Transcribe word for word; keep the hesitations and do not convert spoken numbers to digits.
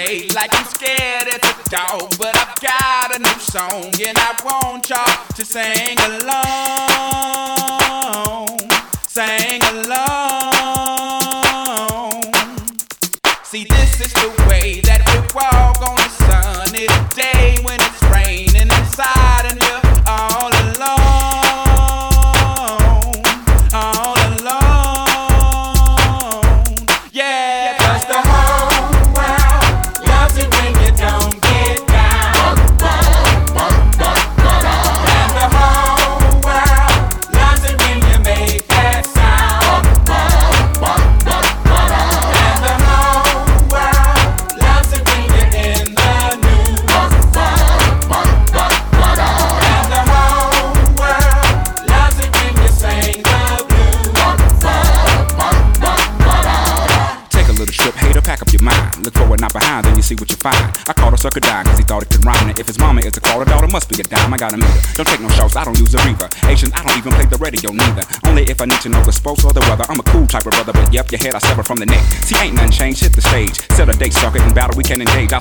way, like I'm scared as a dog. But I've got a new song, and I want y'all to sing along. Sing along. See, this is the way that we walk on the sunny day when it's raining inside and you're all alone, all alone. Yeah, 'cause the whole world loves it when you don't get down. And the whole world loves it when you make that sound. And the whole world loves it when you're in the news. And the whole world loves it when you sing the blues. Take a little trip, hater, pack up your mind. Look forward, not behind, then you see what you find. I called a sucker dime cause he thought it could rhyme. And if his mama is a quarter daughter, must be a dime. I got a meter. Don't take no shots, I don't use a reaver. Asian, I don't even play the radio neither. Only if I need to know the spokes or the weather. I'm a cool type of brother, but yep, your head I sever from the neck. See, ain't nothing changed, hit the stage. Set a date, sucker, in battle we can engage. I